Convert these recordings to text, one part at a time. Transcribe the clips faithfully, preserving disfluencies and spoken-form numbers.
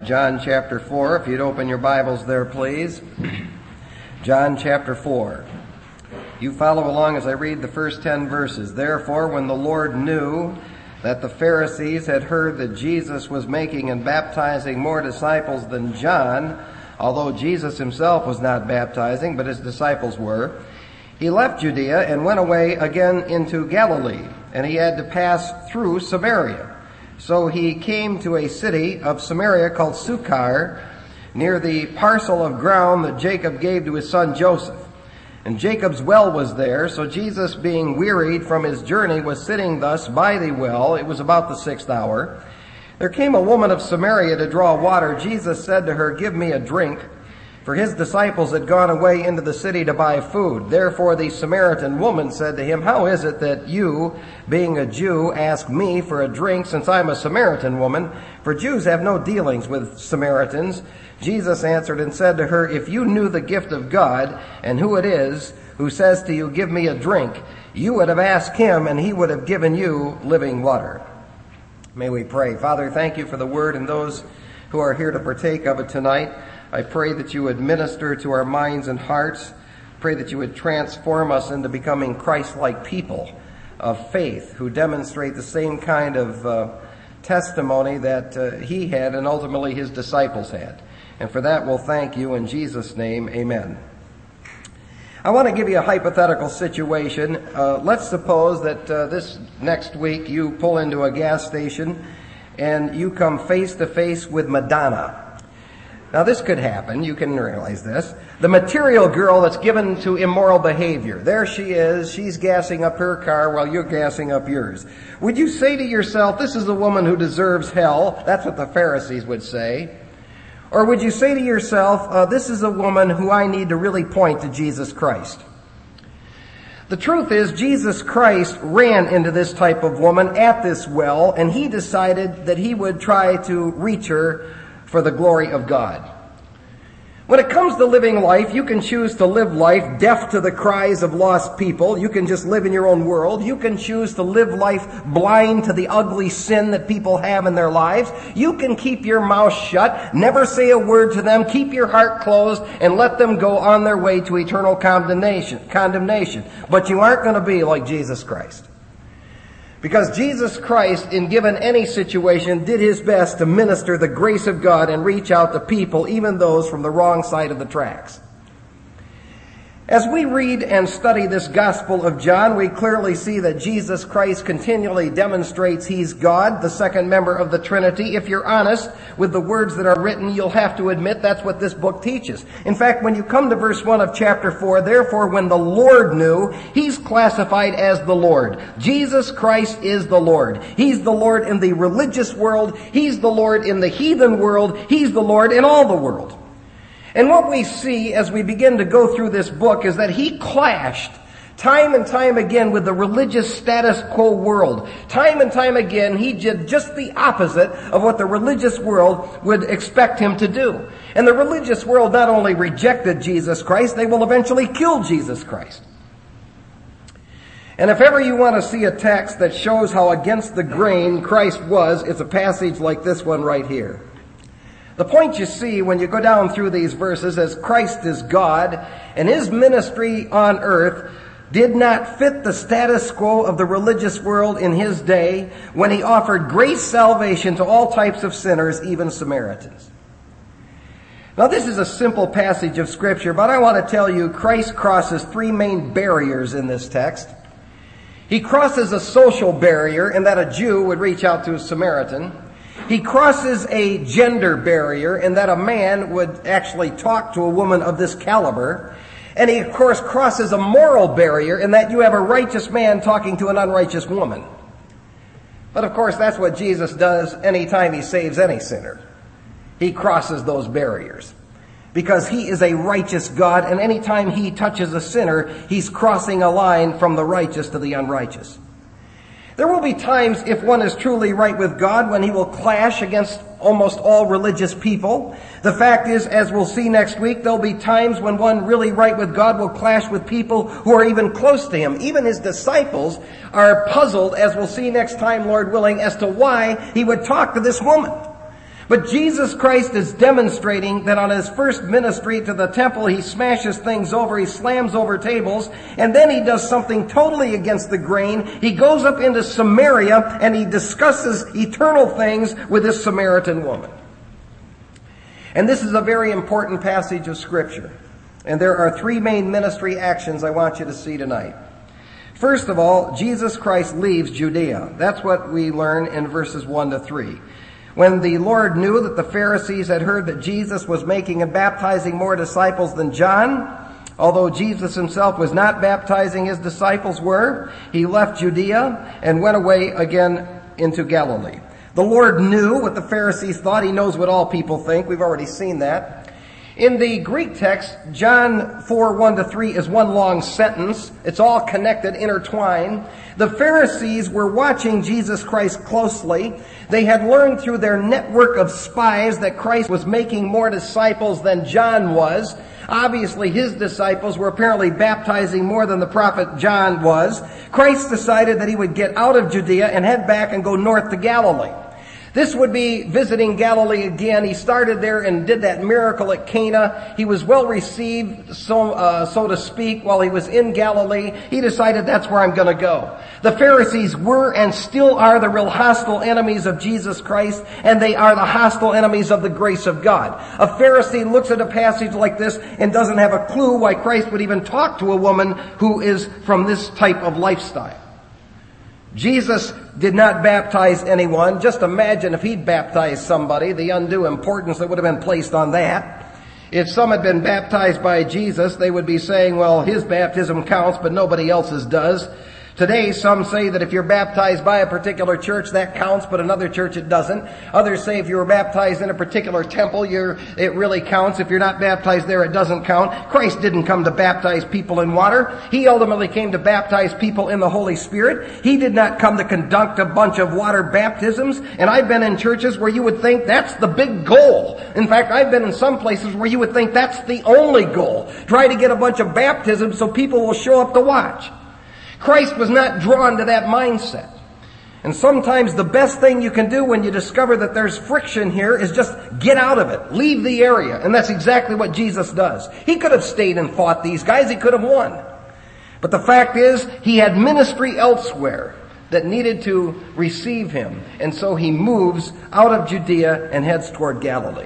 John chapter four, if you'd open your Bibles there, please. John chapter four. You follow along as I read the first ten verses. Therefore, when the Lord knew that the Pharisees had heard that Jesus was making and baptizing more disciples than John, although Jesus himself was not baptizing, but his disciples were, he left Judea and went away again into Galilee, and he had to pass through Samaria. So he came to a city of Samaria called Sychar, near the parcel of ground that Jacob gave to his son Joseph. And Jacob's well was there, so Jesus, being wearied from his journey, was sitting thus by the well. It was about the sixth hour. There came a woman of Samaria to draw water. Jesus said to her, "Give me a drink." For his disciples had gone away into the city to buy food. Therefore the Samaritan woman said to him, "How is it that you, being a Jew, ask me for a drink, since I'm a Samaritan woman? For Jews have no dealings with Samaritans." Jesus answered and said to her, "If you knew the gift of God, and who it is who says to you, 'Give me a drink,' you would have asked him, and he would have given you living water." May we pray. Father, thank you for the word and those who are here to partake of it tonight. I pray that you would minister to our minds and hearts. Pray that you would transform us into becoming Christ-like people of faith who demonstrate the same kind of uh, testimony that uh, he had and ultimately his disciples had. And for that we'll thank you in Jesus' name. Amen. I want to give you a hypothetical situation. Uh, let's suppose that uh, this next week you pull into a gas station and you come face to face with Madonna. Now this could happen, you can realize this. The material girl that's given to immoral behavior. There she is, she's gassing up her car while you're gassing up yours. Would you say to yourself, "This is a woman who deserves hell"? That's what the Pharisees would say. Or would you say to yourself, uh, "This is a woman who I need to really point to Jesus Christ"? The truth is, Jesus Christ ran into this type of woman at this well, and he decided that he would try to reach her for the glory of God. When it comes to living life, you can choose to live life deaf to the cries of lost people. You can just live in your own world. You can choose to live life blind to the ugly sin that people have in their lives. You can keep your mouth shut, never say a word to them, keep your heart closed, and let them go on their way to eternal condemnation. condemnation. But you aren't going to be like Jesus Christ. Because Jesus Christ, in given any situation, did his best to minister the grace of God and reach out to people, even those from the wrong side of the tracks. As we read and study this Gospel of John, we clearly see that Jesus Christ continually demonstrates he's God, the second member of the Trinity. If you're honest with the words that are written, you'll have to admit that's what this book teaches. In fact, when you come to verse one of chapter four, therefore when the Lord knew, he's classified as the Lord. Jesus Christ is the Lord. He's the Lord in the religious world. He's the Lord in the heathen world. He's the Lord in all the world. And what we see as we begin to go through this book is that he clashed time and time again with the religious status quo world. Time and time again, he did just the opposite of what the religious world would expect him to do. And the religious world not only rejected Jesus Christ, they will eventually kill Jesus Christ. And if ever you want to see a text that shows how against the grain Christ was, it's a passage like this one right here. The point you see when you go down through these verses is Christ is God, and his ministry on earth did not fit the status quo of the religious world in his day when he offered grace salvation to all types of sinners, even Samaritans. Now this is a simple passage of Scripture, but I want to tell you Christ crosses three main barriers in this text. He crosses a social barrier in that a Jew would reach out to a Samaritan. He crosses a gender barrier in that a man would actually talk to a woman of this caliber. And he, of course, crosses a moral barrier in that you have a righteous man talking to an unrighteous woman. But, of course, that's what Jesus does anytime he saves any sinner. He crosses those barriers. Because he is a righteous God, and anytime he touches a sinner, he's crossing a line from the righteous to the unrighteous. There will be times, if one is truly right with God, when he will clash against almost all religious people. The fact is, as we'll see next week, there'll be times when one really right with God will clash with people who are even close to him. Even his disciples are puzzled, as we'll see next time, Lord willing, as to why he would talk to this woman. But Jesus Christ is demonstrating that on his first ministry to the temple, he smashes things over, he slams over tables, and then he does something totally against the grain. He goes up into Samaria and he discusses eternal things with this Samaritan woman. And this is a very important passage of Scripture. And there are three main ministry actions I want you to see tonight. First of all, Jesus Christ leaves Judea. That's what we learn in verses one to three. When the Lord knew that the Pharisees had heard that Jesus was making and baptizing more disciples than John, although Jesus himself was not baptizing, his disciples were, he left Judea and went away again into Galilee. The Lord knew what the Pharisees thought. He knows what all people think. We've already seen that. In the Greek text, John four, one to three is one long sentence. It's all connected, intertwined. The Pharisees were watching Jesus Christ closely. They had learned through their network of spies that Christ was making more disciples than John was. Obviously, his disciples were apparently baptizing more than the prophet John was. Christ decided that he would get out of Judea and head back and go north to Galilee. This would be visiting Galilee again. He started there and did that miracle at Cana. He was well received, so, uh, so to speak, while he was in Galilee. He decided that's where I'm going to go. The Pharisees were and still are the real hostile enemies of Jesus Christ, and they are the hostile enemies of the grace of God. A Pharisee looks at a passage like this and doesn't have a clue why Christ would even talk to a woman who is from this type of lifestyle. Jesus did not baptize anyone. Just imagine if he'd baptized somebody, the undue importance that would have been placed on that. If some had been baptized by Jesus, they would be saying, well, his baptism counts, but nobody else's does. Today, some say that if you're baptized by a particular church, that counts, but another church it doesn't. Others say if you were baptized in a particular temple, you're, it really counts. If you're not baptized there, it doesn't count. Christ didn't come to baptize people in water. He ultimately came to baptize people in the Holy Spirit. He did not come to conduct a bunch of water baptisms. And I've been in churches where you would think that's the big goal. In fact, I've been in some places where you would think that's the only goal. Try to get a bunch of baptisms so people will show up to watch. Christ was not drawn to that mindset. And sometimes the best thing you can do when you discover that there's friction here is just get out of it. Leave the area. And that's exactly what Jesus does. He could have stayed and fought these guys. He could have won. But the fact is, he had ministry elsewhere that needed to receive him. And so he moves out of Judea and heads toward Galilee.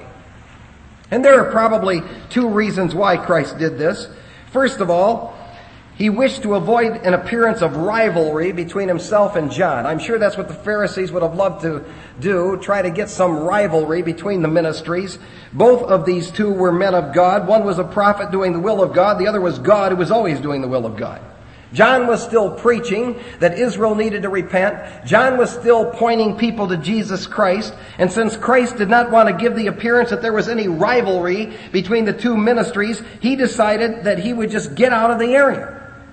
And there are probably two reasons why Christ did this. First of all, he wished to avoid an appearance of rivalry between himself and John. I'm sure that's what the Pharisees would have loved to do, try to get some rivalry between the ministries. Both of these two were men of God. One was a prophet doing the will of God. The other was God, who was always doing the will of God. John was still preaching that Israel needed to repent. John was still pointing people to Jesus Christ. And since Christ did not want to give the appearance that there was any rivalry between the two ministries, he decided that he would just get out of the area.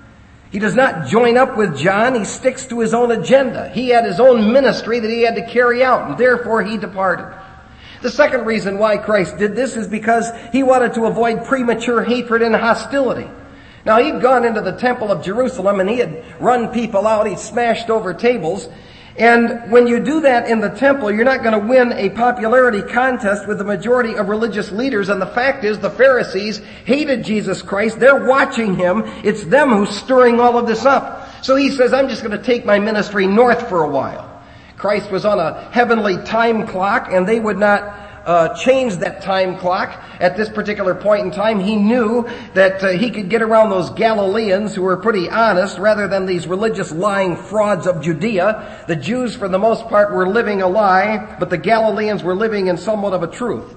He does not join up with John. He sticks to his own agenda. He had his own ministry that he had to carry out, and therefore he departed. The second reason why Christ did this is because he wanted to avoid premature hatred and hostility. Now, he'd gone into the temple of Jerusalem and he had run people out. He'd smashed over tables. And when you do that in the temple, you're not going to win a popularity contest with the majority of religious leaders. And the fact is, the Pharisees hated Jesus Christ. They're watching him. It's them who's stirring all of this up. So he says, I'm just going to take my ministry north for a while. Christ was on a heavenly time clock, and they would not Uh, change that time clock at this particular point in time. He knew that uh, he could get around those Galileans who were pretty honest rather than these religious lying frauds of Judea. The Jews, for the most part, were living a lie, but the Galileans were living in somewhat of a truth.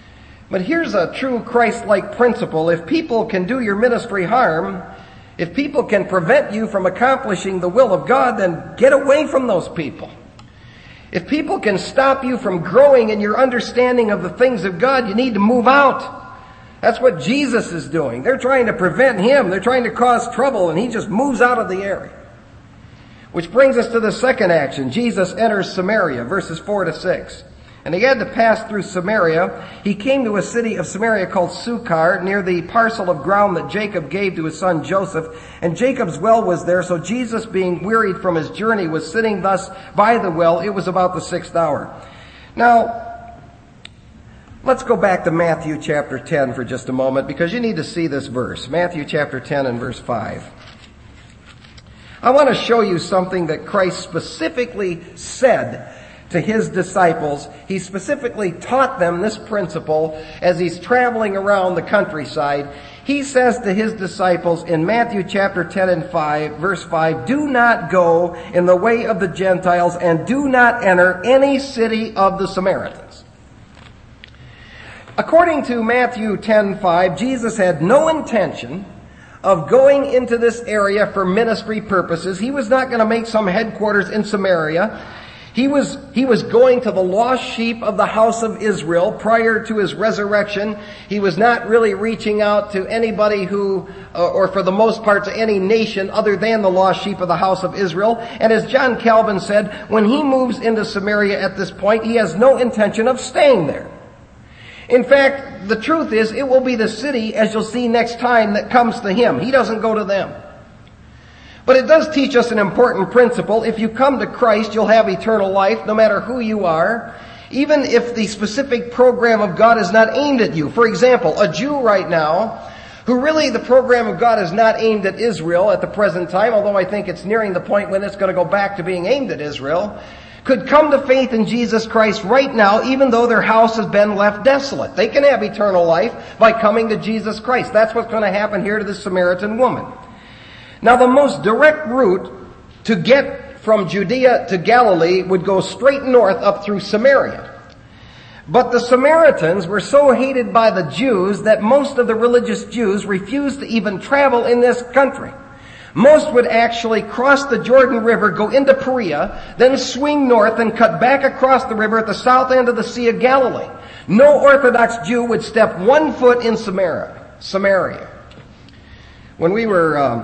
But here's a true Christ-like principle. If people can do your ministry harm, if people can prevent you from accomplishing the will of God, then get away from those people. If people can stop you from growing in your understanding of the things of God, you need to move out. That's what Jesus is doing. They're trying to prevent him. They're trying to cause trouble, and he just moves out of the area. Which brings us to the second action. Jesus enters Samaria, verses four to six. And he had to pass through Samaria. He came to a city of Samaria called Sychar, near the parcel of ground that Jacob gave to his son Joseph. And Jacob's well was there, so Jesus, being wearied from his journey, was sitting thus by the well. It was about the sixth hour. Now, Let's go back to Matthew chapter ten for just a moment, because you need to see this verse. Matthew chapter ten and verse five. I want to show you something that Christ specifically said to his disciples. He specifically taught them this principle as he's traveling around the countryside. He says to his disciples in Matthew chapter ten and five, verse five, "Do not go in the way of the Gentiles, and do not enter any city of the Samaritans." According to Matthew ten five, Jesus had no intention of going into this area for ministry purposes. He was not going to make some headquarters in Samaria. He was, he was going to the lost sheep of the house of Israel prior to his resurrection. He was not really reaching out to anybody who, uh, or for the most part to any nation other than the lost sheep of the house of Israel. And as John Calvin said, when he moves into Samaria at this point, he has no intention of staying there. In fact, the truth is, it will be the city, as you'll see next time, that comes to him. He doesn't go to them. But it does teach us an important principle. If you come to Christ, you'll have eternal life, no matter who you are, even if the specific program of God is not aimed at you. For example, a Jew right now, who really the program of God is not aimed at Israel at the present time, although I think it's nearing the point when it's going to go back to being aimed at Israel, could come to faith in Jesus Christ right now, even though their house has been left desolate. They can have eternal life by coming to Jesus Christ. That's what's going to happen here to the Samaritan woman. Now, the most direct route to get from Judea to Galilee would go straight north up through Samaria. But the Samaritans were so hated by the Jews that most of the religious Jews refused to even travel in this country. Most would actually cross the Jordan River, go into Perea, then swing north and cut back across the river at the south end of the Sea of Galilee. No Orthodox Jew would step one foot in Samaria. Samaria. When we were um,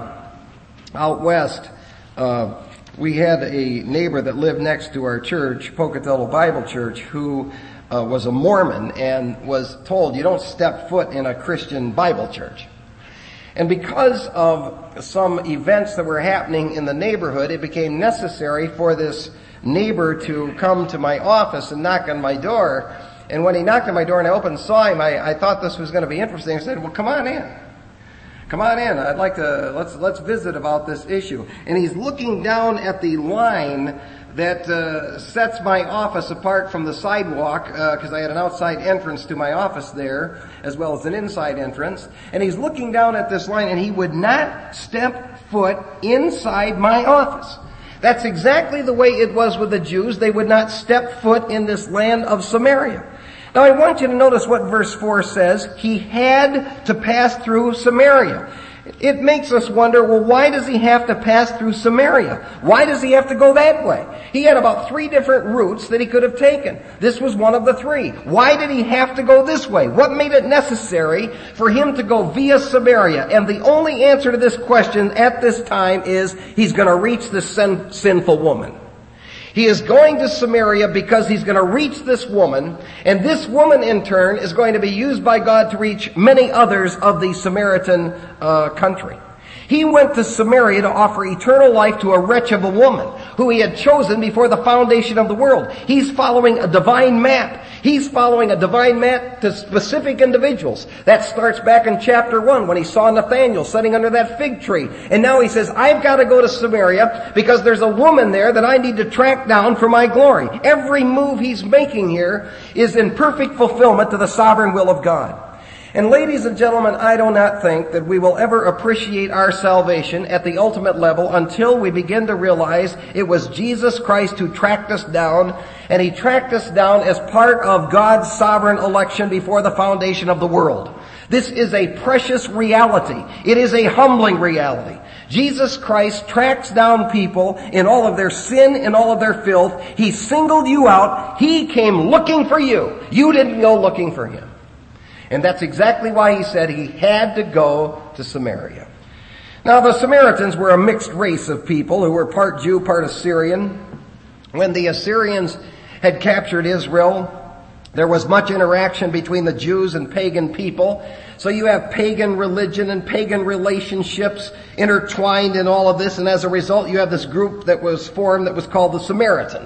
out west, uh, we had a neighbor that lived next to our church, Pocatello Bible Church, who uh, was a Mormon and was told, "You don't step foot in a Christian Bible church." And because of some events that were happening in the neighborhood, it became necessary for this neighbor to come to my office and knock on my door. And when he knocked on my door and I opened and saw him, I, I thought this was going to be interesting. I said, "Well, come on in. Come on in. I'd like to, let's, let's visit about this issue." And he's looking down at the line that uh, sets my office apart from the sidewalk, because uh, I had an outside entrance to my office there, as well as an inside entrance. And he's looking down at this line, and he would not step foot inside my office. That's exactly the way it was with the Jews. They would not step foot in this land of Samaria. Now I want you to notice what verse four says. He had to pass through Samaria. It makes us wonder, well, why does he have to pass through Samaria? Why does he have to go that way? He had about three different routes that he could have taken. This was one of the three. Why did he have to go this way? What made it necessary for him to go via Samaria? And the only answer to this question at this time is he's going to reach this sin- sinful woman. He is going to Samaria because he's going to reach this woman, and this woman in turn is going to be used by God to reach many others of the Samaritan uh, country. He went to Samaria to offer eternal life to a wretch of a woman who he had chosen before the foundation of the world. He's following a divine map. He's following a divine map to specific individuals. That starts back in chapter one when he saw Nathanael sitting under that fig tree. And now he says, I've got to go to Samaria because there's a woman there that I need to track down for my glory. Every move he's making here is in perfect fulfillment to the sovereign will of God. And ladies and gentlemen, I do not think that we will ever appreciate our salvation at the ultimate level until we begin to realize it was Jesus Christ who tracked us down, and he tracked us down as part of God's sovereign election before the foundation of the world. This is a precious reality. It is a humbling reality. Jesus Christ tracks down people in all of their sin and all of their filth. He singled you out. He came looking for you. You didn't go looking for him. And that's exactly why he said he had to go to Samaria. Now, the Samaritans were a mixed race of people who were part Jew, part Assyrian. When the Assyrians had captured Israel, there was much interaction between the Jews and pagan people. So you have pagan religion and pagan relationships intertwined in all of this. And as a result, you have this group that was formed that was called the Samaritans.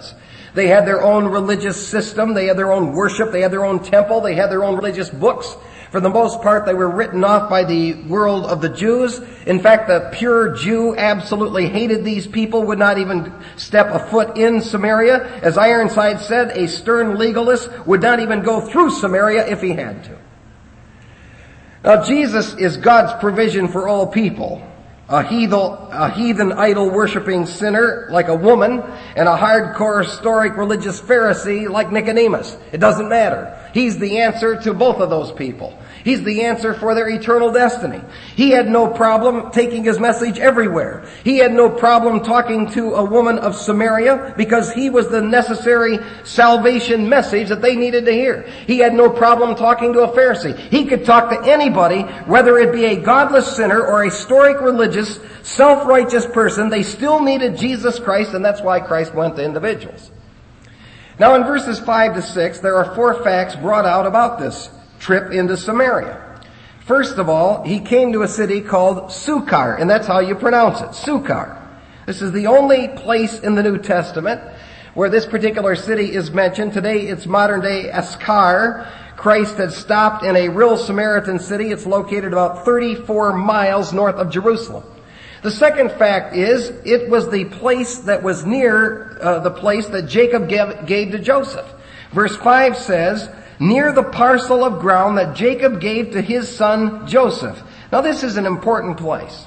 They had their own religious system. They had their own worship. They had their own temple. They had their own religious books. For the most part, they were written off by the world of the Jews. In fact, the pure Jew absolutely hated these people, would not even step a foot in Samaria. As Ironside said, a stern legalist would not even go through Samaria if he had to. Now, Jesus is God's provision for all people. A heathen, a heathen idol-worshipping sinner like a woman, and a hardcore, historic religious Pharisee like Nicodemus. It doesn't matter. He's the answer to both of those people. He's the answer for their eternal destiny. He had no problem taking his message everywhere. He had no problem talking to a woman of Samaria because he was the necessary salvation message that they needed to hear. He had no problem talking to a Pharisee. He could talk to anybody, whether it be a godless sinner or a stoic religious, self-righteous person. They still needed Jesus Christ, and that's why Christ went to individuals. Now in verses five to six, there are four facts brought out about this trip into Samaria. First of all, he came to a city called Sychar, and that's how you pronounce it, Sychar. This is the only place in the New Testament where this particular city is mentioned. Today it's modern day Sychar. Christ had stopped in a real Samaritan city. It's located about thirty-four miles north of Jerusalem. The second fact is, it was the place that was near uh, the place that Jacob gave, gave to Joseph. Verse five says, near the parcel of ground that Jacob gave to his son Joseph. Now this is an important place.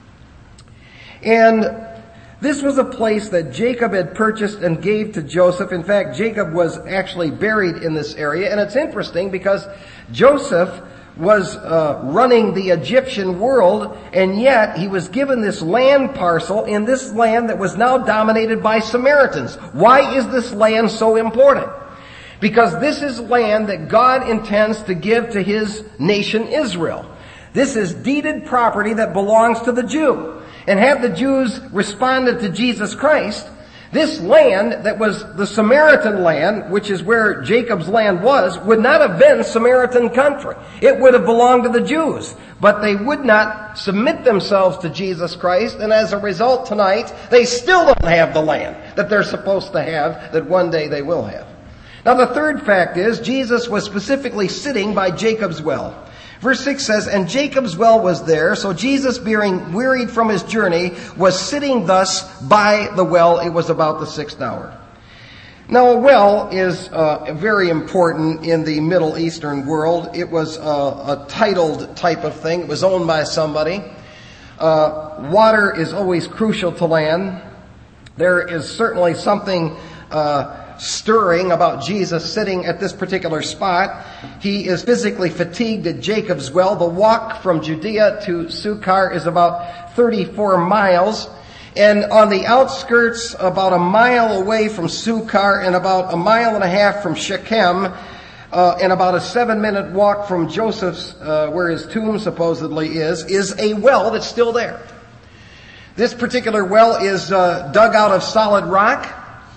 And this was a place that Jacob had purchased and gave to Joseph. In fact, Jacob was actually buried in this area. And it's interesting because Joseph was uh, running the Egyptian world, and yet he was given this land parcel in this land that was now dominated by Samaritans. Why is this land so important? Because this is land that God intends to give to his nation Israel. This is deeded property that belongs to the Jew. And had the Jews responded to Jesus Christ, this land that was the Samaritan land, which is where Jacob's land was, would not have been Samaritan country. It would have belonged to the Jews. But they would not submit themselves to Jesus Christ, and as a result tonight, they still don't have the land that they're supposed to have, that one day they will have. Now the third fact is, Jesus was specifically sitting by Jacob's well. Verse six says, and Jacob's well was there, so Jesus, being wearied from his journey, was sitting thus by the well. It was about the sixth hour. Now a well is uh, very important in the Middle Eastern world. It was uh, a titled type of thing. It was owned by somebody. Uh, water is always crucial to land. There is certainly something uh stirring about Jesus sitting at this particular spot. He is physically fatigued at Jacob's well. The walk from Judea to Sychar is about thirty-four miles. And on the outskirts, about a mile away from Sychar and about a mile and a half from Shechem, uh, and about a seven-minute walk from Joseph's, uh, where his tomb supposedly is, is a well that's still there. This particular well is uh, dug out of solid rock.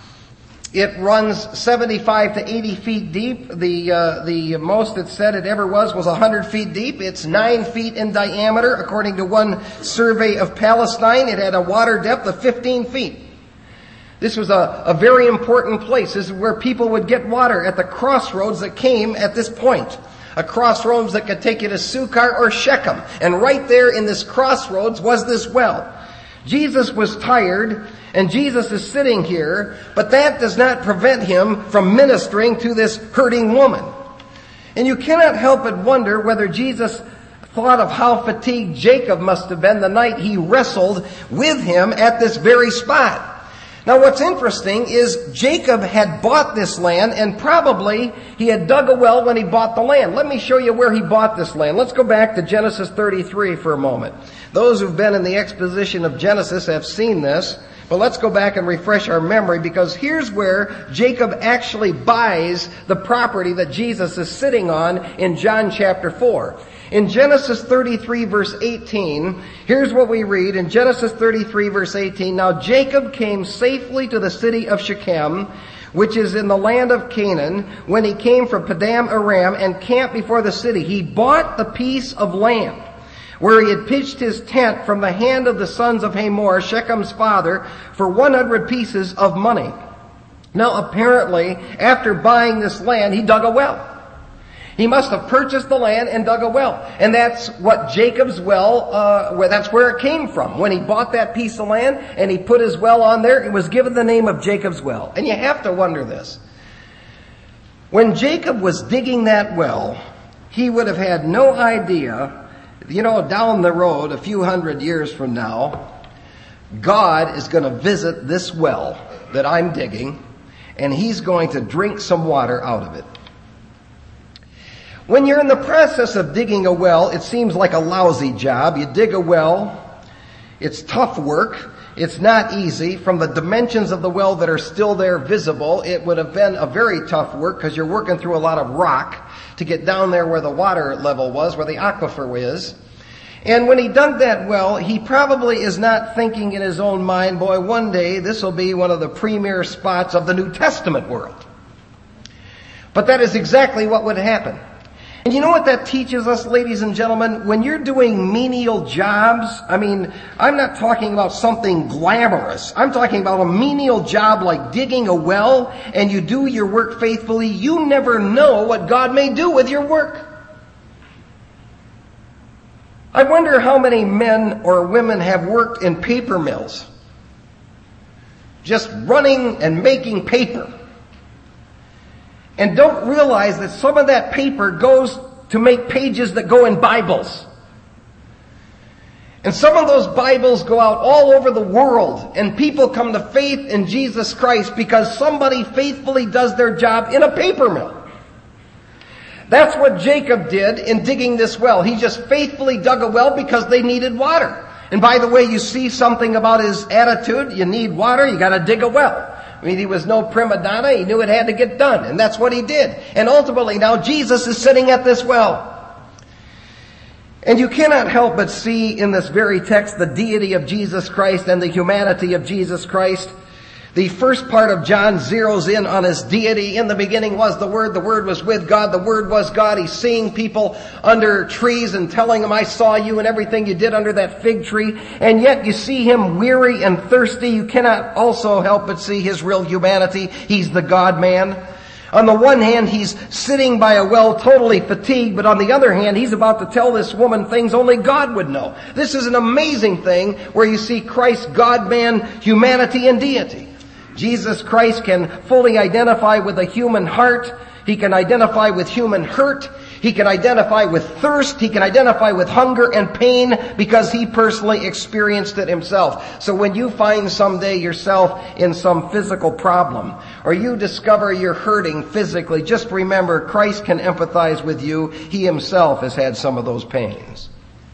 It runs seventy-five to eighty feet deep. The uh, the most it said it ever was was one hundred feet deep. It's nine feet in diameter. According to one survey of Palestine, it had a water depth of fifteen feet. This was a, a very important place. This is where people would get water at the crossroads that came at this point. A crossroads that could take you to Sychar or Shechem. And right there in this crossroads was this well. Jesus was tired, and Jesus is sitting here, but that does not prevent him from ministering to this hurting woman. And you cannot help but wonder whether Jesus thought of how fatigued Jacob must have been the night he wrestled with him at this very spot. Now what's interesting is Jacob had bought this land, and probably he had dug a well when he bought the land. Let me show you where he bought this land. Let's go back to Genesis thirty-three for a moment. Those who've been in the exposition of Genesis have seen this, but let's go back and refresh our memory, because here's where Jacob actually buys the property that Jesus is sitting on in John chapter four. In Genesis thirty-three verse eighteen, here's what we read in Genesis thirty-three verse eighteen. Now Jacob came safely to the city of Shechem, which is in the land of Canaan, when he came from Padan Aram and camped before the city. He bought the piece of land where he had pitched his tent from the hand of the sons of Hamor, Shechem's father, for one hundred pieces of money. Now, apparently, after buying this land, he dug a well. He must have purchased the land and dug a well. And that's what Jacob's well, uh, where, that's where it came from. When he bought that piece of land and he put his well on there, it was given the name of Jacob's well. And you have to wonder this. When Jacob was digging that well, he would have had no idea, you know, down the road, a few hundred years from now, God is going to visit this well that I'm digging, and he's going to drink some water out of it. When you're in the process of digging a well, it seems like a lousy job. You dig a well. It's tough work. It's not easy. From the dimensions of the well that are still there visible, it would have been a very tough work because you're working through a lot of rock to get down there where the water level was, where the aquifer is. And when he dug that well, he probably is not thinking in his own mind, boy, one day this will be one of the premier spots of the New Testament world. But that is exactly what would happen. And you know what that teaches us, ladies and gentlemen? When you're doing menial jobs, I mean, I'm not talking about something glamorous. I'm talking about a menial job like digging a well, and you do your work faithfully. You never know what God may do with your work. I wonder how many men or women have worked in paper mills, just running and making paper, and don't realize that some of that paper goes to make pages that go in Bibles. And some of those Bibles go out all over the world, and people come to faith in Jesus Christ because somebody faithfully does their job in a paper mill. That's what Jacob did in digging this well. He just faithfully dug a well because they needed water. And by the way, you see something about his attitude. You need water, you gotta dig a well. I mean, he was no prima donna. He knew it had to get done. And that's what he did. And ultimately now Jesus is sitting at this well. And you cannot help but see in this very text the deity of Jesus Christ and the humanity of Jesus Christ. The first part of John zeroes in on his deity. In the beginning was the Word. The Word was with God. The Word was God. He's seeing people under trees and telling them, I saw you and everything you did under that fig tree. And yet you see him weary and thirsty. You cannot also help but see his real humanity. He's the God-man. On the one hand, he's sitting by a well totally fatigued, but on the other hand, he's about to tell this woman things only God would know. This is an amazing thing where you see Christ's God-man, humanity, and deity. Jesus Christ can fully identify with the human heart. He can identify with human hurt. He can identify with thirst. He can identify with hunger and pain because he personally experienced it himself. So when you find someday yourself in some physical problem, or you discover you're hurting physically, just remember Christ can empathize with you. He himself has had some of those pains.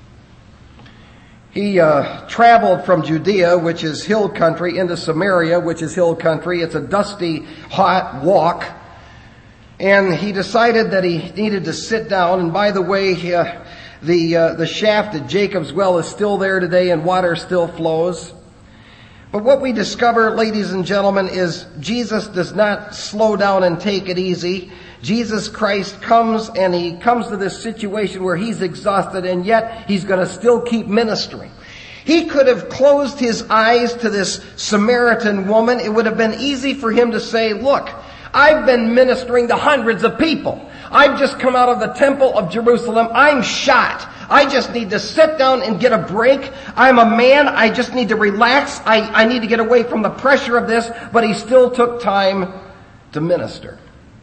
He uh, traveled from Judea, which is hill country, into Samaria, which is hill country. It's a dusty, hot walk. And he decided that he needed to sit down. And by the way, he, uh, the uh, the shaft at Jacob's well is still there today and water still flows. But what we discover, ladies and gentlemen, is Jesus does not slow down and take it easy. Jesus Christ comes and he comes to this situation where he's exhausted and yet he's going to still keep ministering. He could have closed his eyes to this Samaritan woman. It would have been easy for him to say, look, I've been ministering to hundreds of people. I've just come out of the temple of Jerusalem. I'm shot. I just need to sit down and get a break. I'm a man. I just need to relax. I, I need to get away from the pressure of this. But he still took time to minister.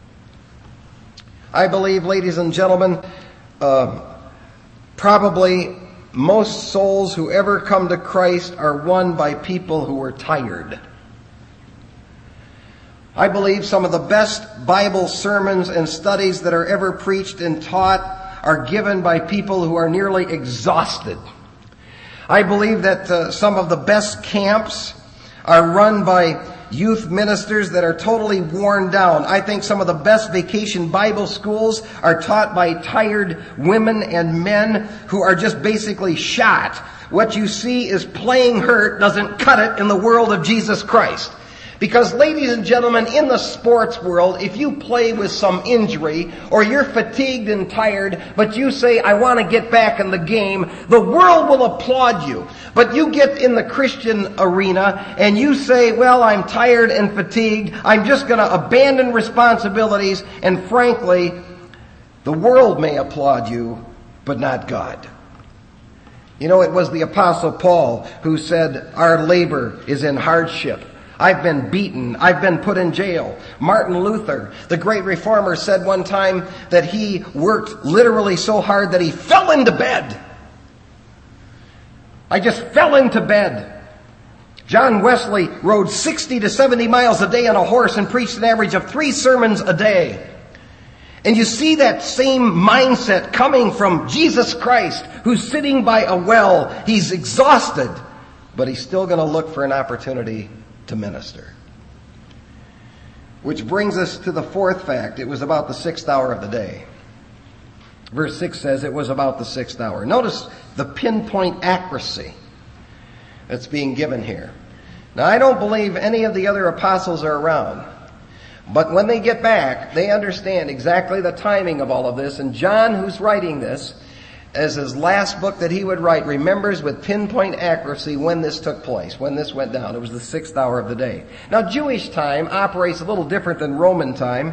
I believe, ladies and gentlemen, uh, probably most souls who ever come to Christ are won by people who are tired. I believe some of the best Bible sermons and studies that are ever preached and taught are given by people who are nearly exhausted. I believe that uh, some of the best camps are run by youth ministers that are totally worn down. I think some of the best vacation Bible schools are taught by tired women and men who are just basically shot. What you see is playing hurt doesn't cut it in the world of Jesus Christ. Because, ladies and gentlemen, in the sports world, if you play with some injury, or you're fatigued and tired, but you say, I want to get back in the game, the world will applaud you. But you get in the Christian arena, and you say, well, I'm tired and fatigued, I'm just going to abandon responsibilities, and frankly, the world may applaud you, but not God. You know, it was the Apostle Paul who said, our labor is in hardship. I've been beaten. I've been put in jail. Martin Luther, the great reformer, said one time that he worked literally so hard that he fell into bed. I just fell into bed. John Wesley rode sixty to seventy miles a day on a horse and preached an average of three sermons a day. And you see that same mindset coming from Jesus Christ, who's sitting by a well. He's exhausted, but he's still going to look for an opportunity to minister. Which brings us to the fourth fact. It was about the sixth hour of the day. Verse six says it was about the sixth hour. Notice the pinpoint accuracy that's being given here. Now, I don't believe any of the other apostles are around. But when they get back, they understand exactly the timing of all of this. And John, who's writing this, as his last book that he would write, remembers with pinpoint accuracy when this took place, when this went down. It was the sixth hour of the day. Now, Jewish time operates a little different than Roman time.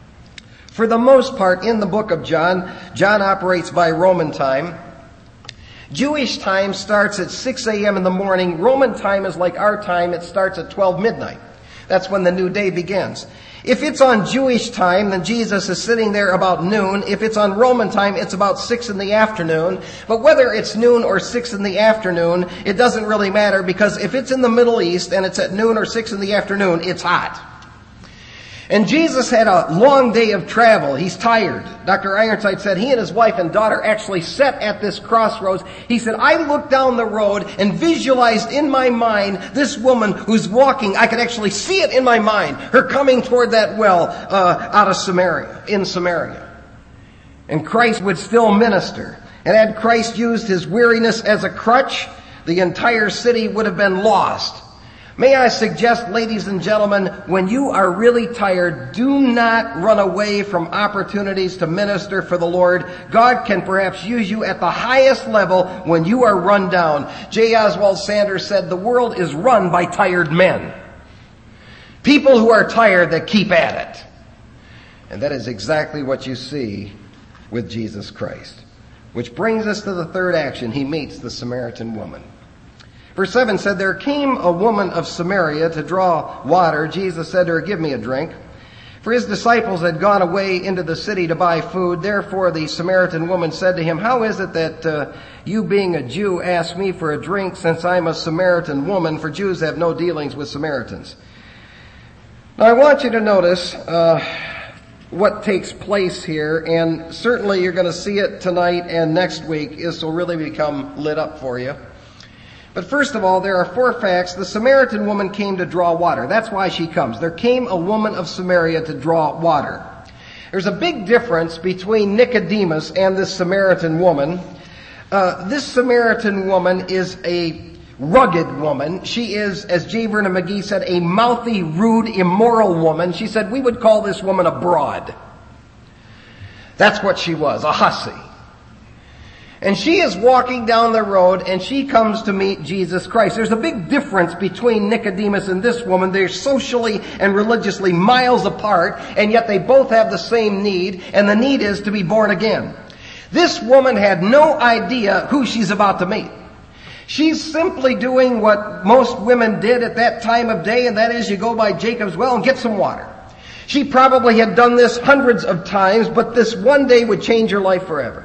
For the most part, in the book of John, John operates by Roman time. Jewish time starts at six a.m. in the morning. Roman time is like our time. It starts at twelve midnight. That's when the new day begins. If it's on Jewish time, then Jesus is sitting there about noon. If it's on Roman time, it's about six in the afternoon. But whether it's noon or six in the afternoon, it doesn't really matter, because if it's in the Middle East and it's at noon or six in the afternoon, it's hot. And Jesus had a long day of travel. He's tired. Doctor Ironside said he and his wife and daughter actually sat at this crossroads. He said, I looked down the road and visualized in my mind this woman who's walking. I could actually see it in my mind, her coming toward that well uh, out of Samaria, in Samaria. And Christ would still minister. And had Christ used his weariness as a crutch, the entire city would have been lost. May I suggest, ladies and gentlemen, when you are really tired, do not run away from opportunities to minister for the Lord. God can perhaps use you at the highest level when you are run down. J. Oswald Sanders said, the world is run by tired men. People who are tired that keep at it. And that is exactly what you see with Jesus Christ. Which brings us to the third action. He meets the Samaritan woman. Verse seven said, there came a woman of Samaria to draw water. Jesus said to her, give me a drink. For his disciples had gone away into the city to buy food. Therefore the Samaritan woman said to him, how is it that uh, you, being a Jew, ask me for a drink, since I'm a Samaritan woman? For Jews have no dealings with Samaritans. Now I want you to notice uh, what takes place here, and certainly you're going to see it tonight and next week. This will really become lit up for you. But first of all, there are four facts. The Samaritan woman came to draw water. That's why she comes. There came a woman of Samaria to draw water. There's a big difference between Nicodemus and this Samaritan woman. Uh, this Samaritan woman is a rugged woman. She is, as J. Vernon McGee said, a mouthy, rude, immoral woman. She said we would call this woman a broad. That's what she was, a hussy. And she is walking down the road, and she comes to meet Jesus Christ. There's a big difference between Nicodemus and this woman. They're socially and religiously miles apart, and yet they both have the same need, and the need is to be born again. This woman had no idea who she's about to meet. She's simply doing what most women did at that time of day, and that is you go by Jacob's well and get some water. She probably had done this hundreds of times, but this one day would change her life forever.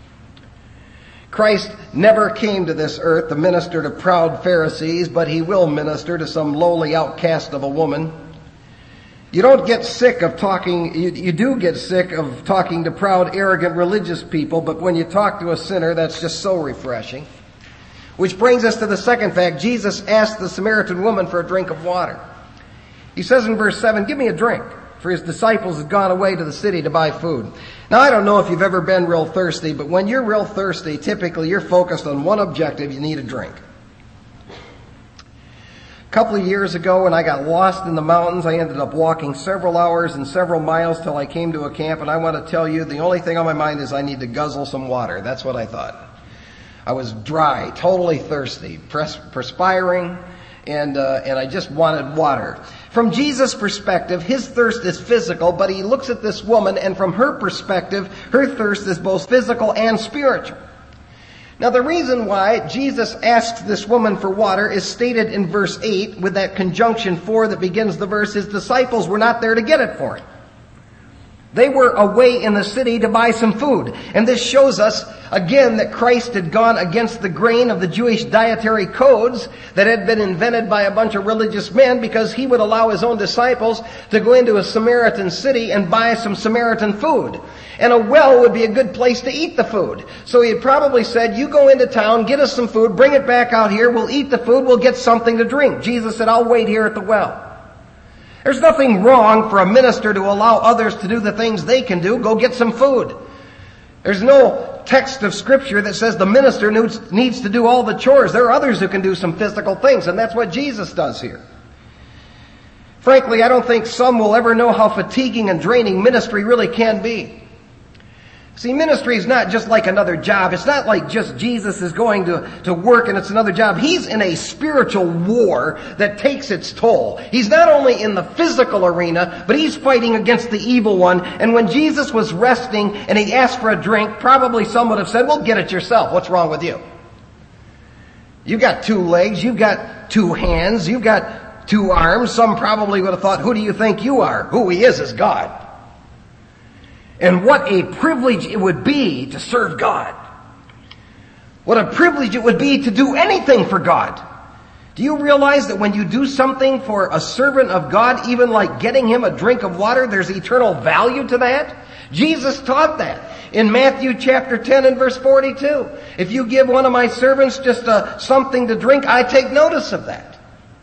Christ never came to this earth to minister to proud Pharisees, but he will minister to some lowly outcast of a woman. You don't get sick of talking, you, you do get sick of talking to proud, arrogant religious people, but when you talk to a sinner, that's just so refreshing. Which brings us to the second fact. Jesus asked the Samaritan woman for a drink of water. He says in verse seven, give me a drink. For his disciples had gone away to the city to buy food. Now, I don't know if you've ever been real thirsty, but when you're real thirsty, typically you're focused on one objective. You need a drink. A couple of years ago when I got lost in the mountains, I ended up walking several hours and several miles till I came to a camp, and I want to tell you, the only thing on my mind is I need to guzzle some water. That's what I thought. I was dry, totally thirsty, pres- perspiring, and uh, and I just wanted water. From Jesus' perspective, his thirst is physical, but he looks at this woman, and from her perspective, her thirst is both physical and spiritual. Now, the reason why Jesus asks this woman for water is stated in verse eight with that conjunction for that begins the verse. His disciples were not there to get it for him. They were away in the city to buy some food. And this shows us, again, that Christ had gone against the grain of the Jewish dietary codes that had been invented by a bunch of religious men, because he would allow his own disciples to go into a Samaritan city and buy some Samaritan food. And a well would be a good place to eat the food. So he had probably said, you go into town, get us some food, bring it back out here, we'll eat the food, we'll get something to drink. Jesus said, I'll wait here at the well. There's nothing wrong for a minister to allow others to do the things they can do. Go get some food. There's no text of Scripture that says the minister needs to do all the chores. There are others who can do some physical things, and that's what Jesus does here. Frankly, I don't think some will ever know how fatiguing and draining ministry really can be. See, ministry is not just like another job. It's not like just Jesus is going to, to work and it's another job. He's in a spiritual war that takes its toll. He's not only in the physical arena, but he's fighting against the evil one. And when Jesus was resting and he asked for a drink, probably some would have said, well, get it yourself. What's wrong with you? You've got two legs. You've got two hands. You've got two arms. Some probably would have thought, who do you think you are? Who he is is God. And what a privilege it would be to serve God. What a privilege it would be to do anything for God. Do you realize that when you do something for a servant of God, even like getting him a drink of water, there's eternal value to that? Jesus taught that in Matthew chapter ten and verse forty-two. If you give one of my servants just uh, something to drink, I take notice of that.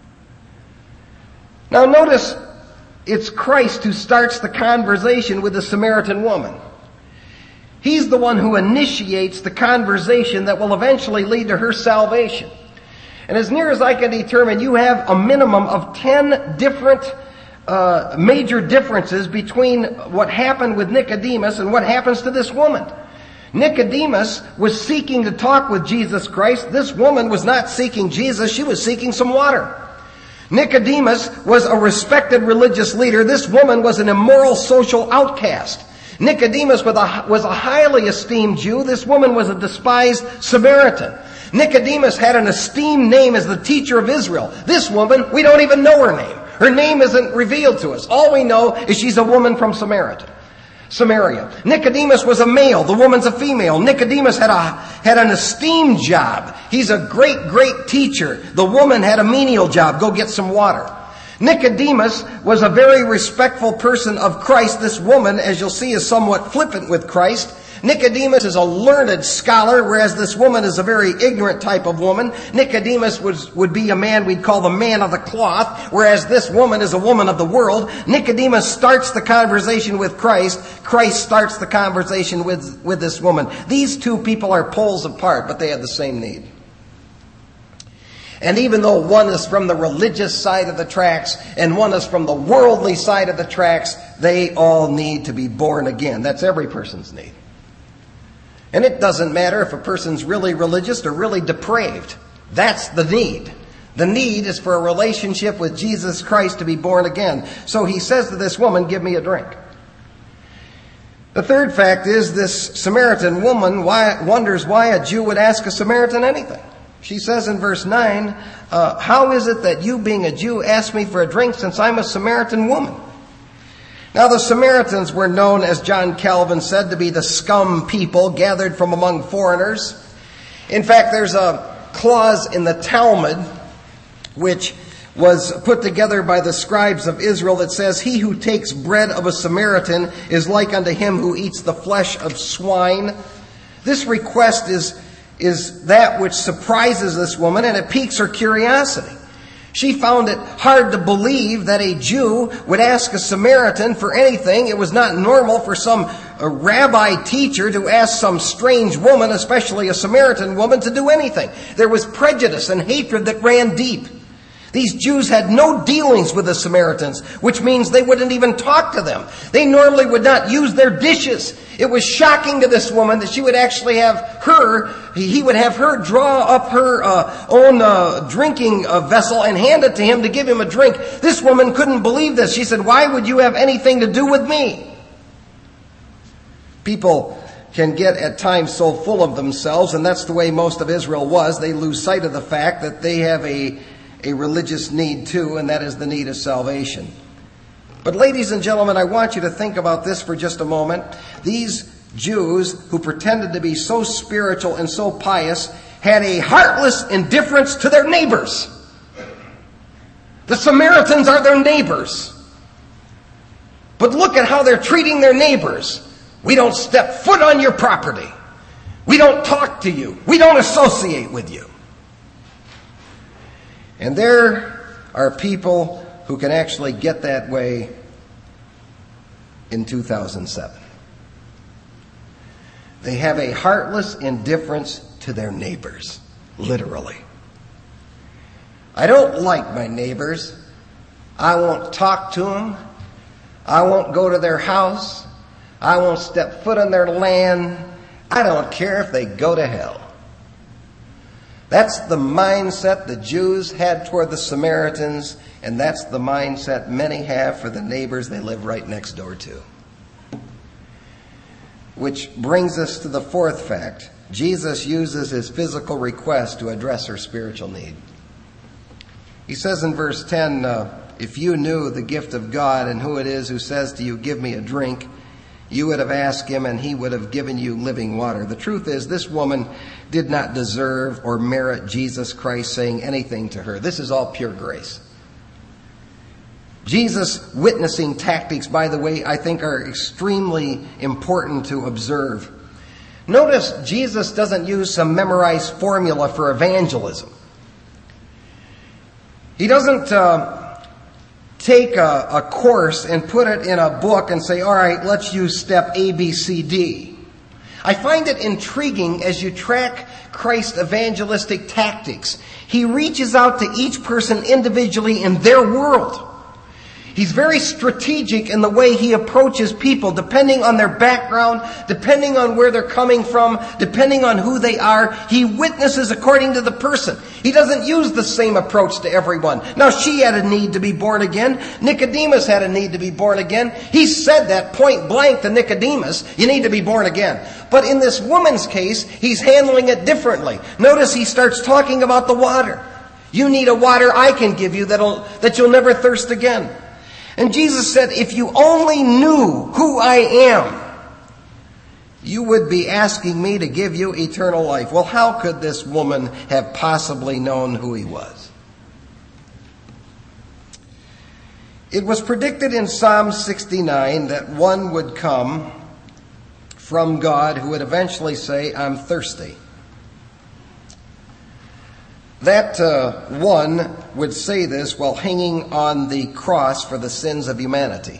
Now notice, it's Christ who starts the conversation with the Samaritan woman. He's the one who initiates the conversation that will eventually lead to her salvation. And as near as I can determine, you have a minimum of ten different uh, major differences between what happened with Nicodemus and what happens to this woman. Nicodemus was seeking to talk with Jesus Christ. This woman was not seeking Jesus. She was seeking some water. Nicodemus was a respected religious leader. This woman was an immoral social outcast. Nicodemus was a, was a highly esteemed Jew. This woman was a despised Samaritan. Nicodemus had an esteemed name as the teacher of Israel. This woman, we don't even know her name. Her name isn't revealed to us. All we know is she's a woman from Samaria. Samaria. Nicodemus was a male. The woman's a female. Nicodemus had a had an esteemed job. He's a great, great teacher. The woman had a menial job. Go get some water. Nicodemus was a very respectful person of Christ. This woman, as you'll see, is somewhat flippant with Christ. Nicodemus is a learned scholar, whereas this woman is a very ignorant type of woman. Nicodemus was, would be a man we'd call the man of the cloth, whereas this woman is a woman of the world. Nicodemus starts the conversation with Christ. Christ starts the conversation with, with this woman. These two people are poles apart, but they have the same need. And even though one is from the religious side of the tracks and one is from the worldly side of the tracks, they all need to be born again. That's every person's need. And it doesn't matter if a person's really religious or really depraved. That's the need. The need is for a relationship with Jesus Christ to be born again. So he says to this woman, give me a drink. The third fact is this Samaritan woman wonders why a Jew would ask a Samaritan anything. She says in verse nine, uh, how is it that you being a Jew ask me for a drink since I'm a Samaritan woman? Now the Samaritans were known, as John Calvin said, to be the scum people gathered from among foreigners. In fact, there's a clause in the Talmud which was put together by the scribes of Israel that says, he who takes bread of a Samaritan is like unto him who eats the flesh of swine. This request is, is that which surprises this woman, and it piques her curiosity. She found it hard to believe that a Jew would ask a Samaritan for anything. It was not normal for some a rabbi teacher to ask some strange woman, especially a Samaritan woman, to do anything. There was prejudice and hatred that ran deep. These Jews had no dealings with the Samaritans, which means they wouldn't even talk to them. They normally would not use their dishes. It was shocking to this woman that she would actually have her, he would have her draw up her uh, own uh, drinking uh, vessel and hand it to him to give him a drink. This woman couldn't believe this. She said, "Why would you have anything to do with me?" People can get at times so full of themselves, and that's the way most of Israel was. They lose sight of the fact that they have a a religious need too, and that is the need of salvation. But ladies and gentlemen, I want you to think about this for just a moment. These Jews who pretended to be so spiritual and so pious had a heartless indifference to their neighbors. The Samaritans are their neighbors. But look at how they're treating their neighbors. We don't step foot on your property. We don't talk to you. We don't associate with you. And there are people who can actually get that way in two thousand seven. They have a heartless indifference to their neighbors, literally. I don't like my neighbors. I won't talk to them. I won't go to their house. I won't step foot on their land. I don't care if they go to hell. That's the mindset the Jews had toward the Samaritans, and that's the mindset many have for the neighbors they live right next door to. Which brings us to the fourth fact. Jesus uses his physical request to address her spiritual need. He says in verse ten, uh, if you knew the gift of God and who it is who says to you, "Give me a drink," you would have asked him and he would have given you living water. The truth is, this woman did not deserve or merit Jesus Christ saying anything to her. This is all pure grace. Jesus' witnessing tactics, by the way, I think are extremely important to observe. Notice Jesus doesn't use some memorized formula for evangelism. He doesn't uh, take a, a course and put it in a book and say, all right, let's use step A, B, C, D. I find it intriguing as you track Christ's evangelistic tactics. He reaches out to each person individually in their world. He's very strategic in the way he approaches people, depending on their background, depending on where they're coming from, depending on who they are. He witnesses according to the person. He doesn't use the same approach to everyone. Now, she had a need to be born again. Nicodemus had a need to be born again. He said that point blank to Nicodemus, you need to be born again. But in this woman's case, he's handling it differently. Notice he starts talking about the water. You need a water I can give you that'll, that you'll never thirst again. And Jesus said, if you only knew who I am, you would be asking me to give you eternal life. Well, how could this woman have possibly known who he was? It was predicted in Psalm sixty-nine that one would come from God who would eventually say, I'm thirsty. That uh, one would say this while hanging on the cross for the sins of humanity.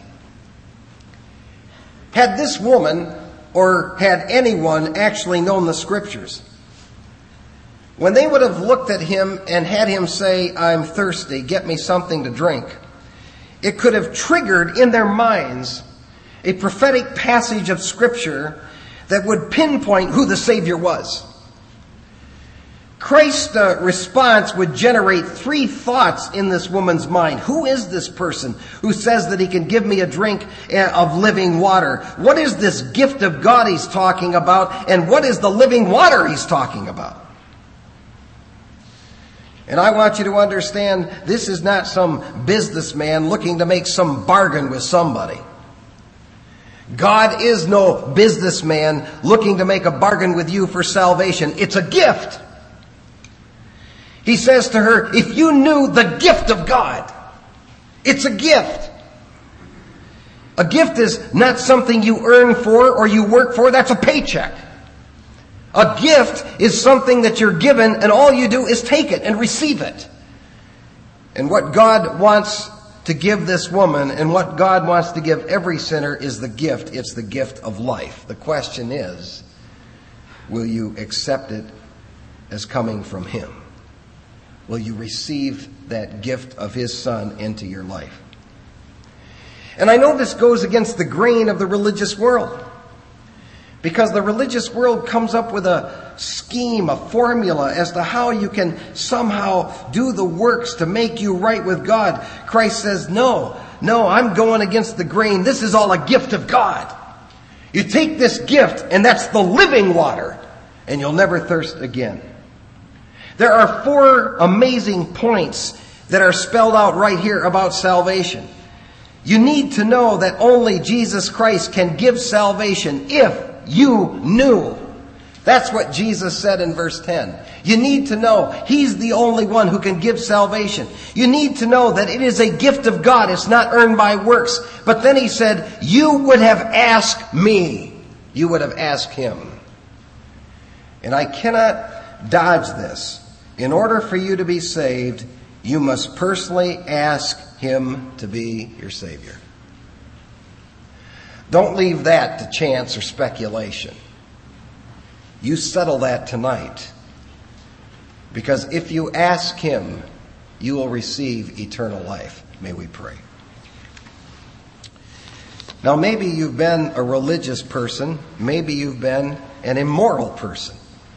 Had this woman, or had anyone, actually known the Scriptures, when they would have looked at him and had him say, I'm thirsty, get me something to drink, it could have triggered in their minds a prophetic passage of Scripture that would pinpoint who the Savior was. Christ's uh, response would generate three thoughts in this woman's mind. Who is this person who says that he can give me a drink of living water? What is this gift of God he's talking about? And what is the living water he's talking about? And I want you to understand, this is not some businessman looking to make some bargain with somebody. God is no businessman looking to make a bargain with you for salvation. It's a gift. He says to her, if you knew the gift of God, it's a gift. A gift is not something you earn for or you work for. That's a paycheck. A gift is something that you're given and all you do is take it and receive it. And what God wants to give this woman and what God wants to give every sinner is the gift. It's the gift of life. The question is, will you accept it as coming from Him? will you receive that gift of his Son into your life. And I know this goes against the grain of the religious world, because the religious world comes up with a scheme, a formula as to how you can somehow do the works to make you right with God. Christ says, no, no, I'm going against the grain. This is all a gift of God. You take this gift, and that's the living water, and you'll never thirst again. There are four amazing points that are spelled out right here about salvation. You need to know that only Jesus Christ can give salvation if you knew. That's what Jesus said in verse ten. You need to know he's the only one who can give salvation. You need to know that it is a gift of God. It's not earned by works. But then he said, you would have asked me. You would have asked him. And I cannot dodge this. In order for you to be saved, you must personally ask him to be your Savior. Don't leave that to chance or speculation. You settle that tonight. Because if you ask him, you will receive eternal life. May we pray. Now, maybe you've been a religious person. Maybe you've been an immoral person.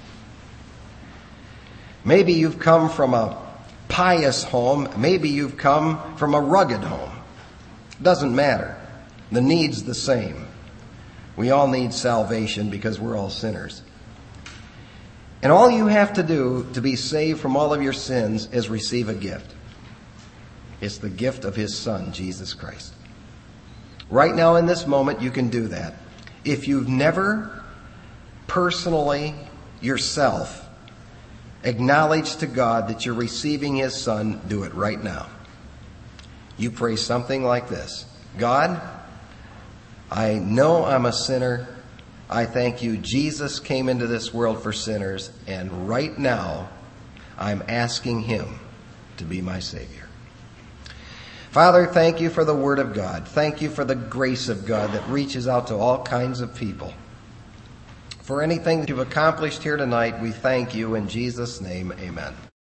Maybe you've come from a pious home. Maybe you've come from a rugged home. Doesn't matter. The need's the same. We all need salvation because we're all sinners. And all you have to do to be saved from all of your sins is receive a gift. It's the gift of his Son, Jesus Christ. Right now in this moment, you can do that. If you've never personally yourself acknowledged to God that you're receiving his Son, do it right now. You pray something like this. God, I know I'm a sinner. I thank you Jesus came into this world for sinners, and right now I'm asking him to be my Savior. Father, thank you for the Word of God. Thank you for the grace of God that reaches out to all kinds of people. For anything that you've accomplished here tonight, we thank you in Jesus' name. Amen.